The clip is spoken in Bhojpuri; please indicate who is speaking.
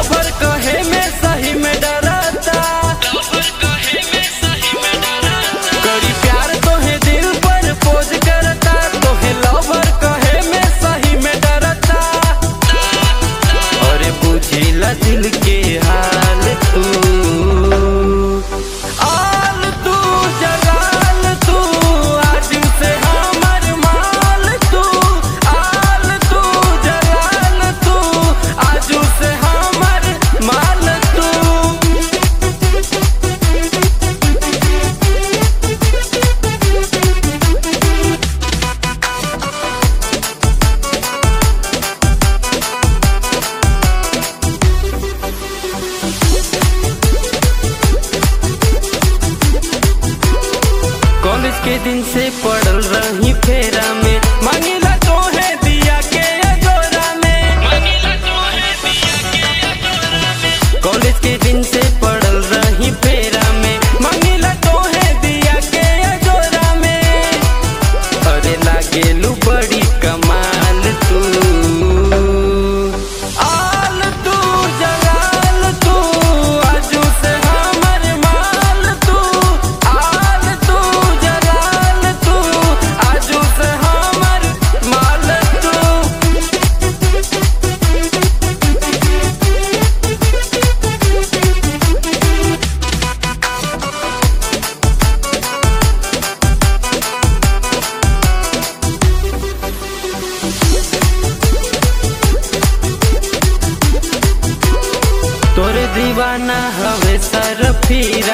Speaker 1: लवर कहे में सही में डरता, करी प्यार तोहे दिल पर पोज करता, तोहे लवर कहे में सही में डरता। और बुझिला दिल के हाल तू, कॉलेज के दिन से पढ़ल रही फेरा में, मांगिला तोहे दिया के अजोरा में, कॉलेज के दिन से पढ़ल रही फेरा में, मांगिला तोहे दिया के अजोरा में। अरे लागेलू बड़ी कमाल तू, आल तू जलाल तू, आजू से हमर माल तू, आल तू जलाल तू, आजू से हमर माल तू। तोरे दीवाना हवे सरफीरा,